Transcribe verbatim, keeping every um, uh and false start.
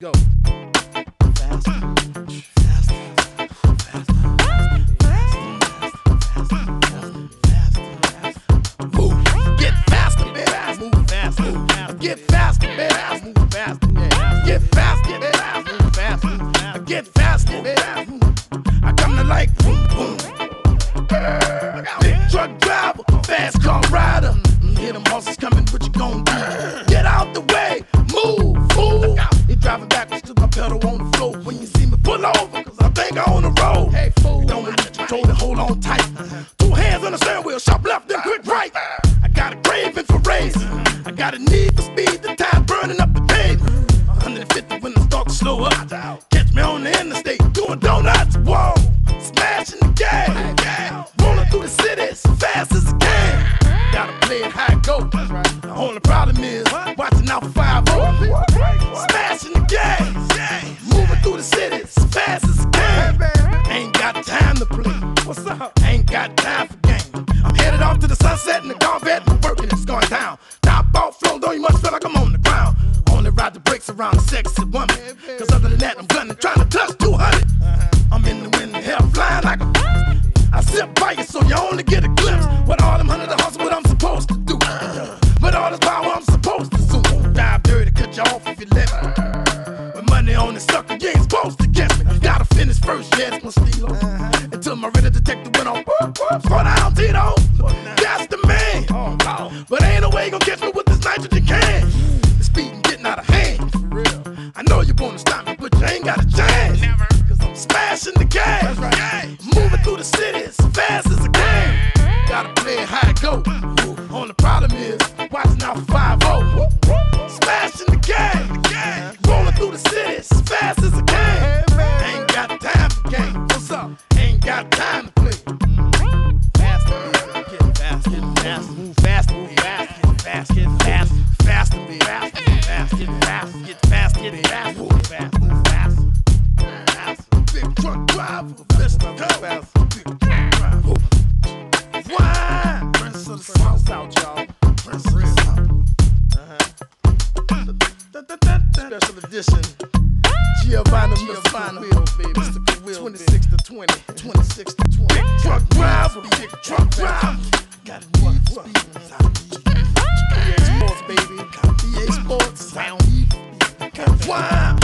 Go. Faster. Faster. Faster. Move. Get faster, baby. Move faster. Get faster, baby. Move faster. Get faster, baby. Move faster. Get faster, baby. I come to like boom, boom. Big truck driver, fast car rider. Hear them horses coming, what you gon' do? Get out the way, move, fool. You driving backwards to my pedal on the floor. When you see me pull over, cause I think I own the road. Hey, fool, don't let you control it, hold on tight. Two hands on the steering wheel, sharp left, then quick right. I got a craving for racing. I got a need for speed, the time burning up the pavement. one fifty when I start to slow up. Catch me on the interstate, doing donuts, whoa. Smashing the gas, rolling through the city as fast as I can. Gotta play it how it goes. The only problem is watching out for five oh. Smashing the gas, moving through the city as fast as I can. Ain't got time to play. What's up? Ain't got time for games. I'm headed off to the sunset in the Corvette. My working it's going down. Top off flow, though you must feel like I'm on the ground. Only ride the brakes around a sexy woman. Cause other than that, I'm gunning, trying to touch two hundred. I'm in the wind, hell flying like a. I sit by you so you only get a glimpse. What all them hundred the hustle, what I'm supposed to do. But all this power I'm supposed to zoom. Dive dirty, cut you off if you let me. With money on the sucker, you ain't supposed to get me. Gotta finish first, yeah, it's my stilo. Until my ready detective went on. Slow down, Tito. That's the man. But ain't no way you gon' catch me with this nitrogen can. The speeding getting out of hand. I know you wanna stop me, but you ain't got a chance. Cause I'm smashing the gas. Moving through the city as fast as I can. Gotta play it how it go. Only problem is watching out for five oh. Smashing the gas, rolling through the city as fast as I can. Ain't got time for games. What's up? Ain't got time to play. Faster, get faster, get faster, move faster, move faster, get fast, get fast, faster, be faster, get fast, get fast, get fast, get fast, move fast, move fast. Big truck driver, best of the fast. Big truck driver. Why? Prince of the South, South, y'all. Prince of the South. Uh-huh. Special edition. Giovanna, Giovanna, Will, baby. Mister Will, twenty-six to twenty, twenty-six to twenty. Big truck driver, big truck driver. Got a need for speed. E A Sports, baby. E A Sports. Sound. Why?